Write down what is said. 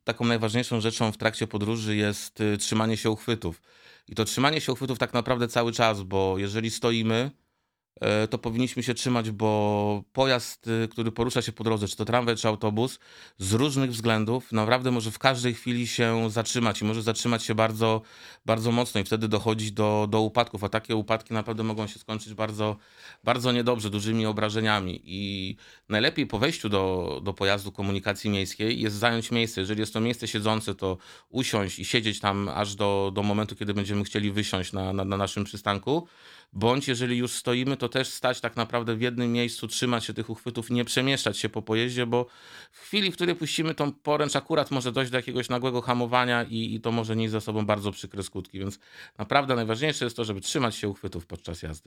Taką najważniejszą rzeczą w trakcie podróży jest trzymanie się uchwytów. I to trzymanie się uchwytów tak naprawdę cały czas, bo jeżeli stoimy, to powinniśmy się trzymać, bo pojazd, który porusza się po drodze, czy to tramwaj, czy autobus, z różnych względów naprawdę może w każdej chwili się zatrzymać i może zatrzymać się bardzo, bardzo mocno i wtedy dochodzi do upadków, a takie upadki naprawdę mogą się skończyć bardzo, bardzo niedobrze, dużymi obrażeniami. I najlepiej po wejściu do pojazdu komunikacji miejskiej jest zająć miejsce. Jeżeli jest to miejsce siedzące, to usiąść i siedzieć tam aż do momentu, kiedy będziemy chcieli wysiąść na naszym przystanku. Bądź jeżeli już stoimy, to też stać tak naprawdę w jednym miejscu, trzymać się tych uchwytów, nie przemieszczać się po pojeździe, bo w chwili, w której puścimy tą poręcz, akurat może dojść do jakiegoś nagłego hamowania i to może nieść za sobą bardzo przykre skutki. Więc naprawdę najważniejsze jest to, żeby trzymać się uchwytów podczas jazdy.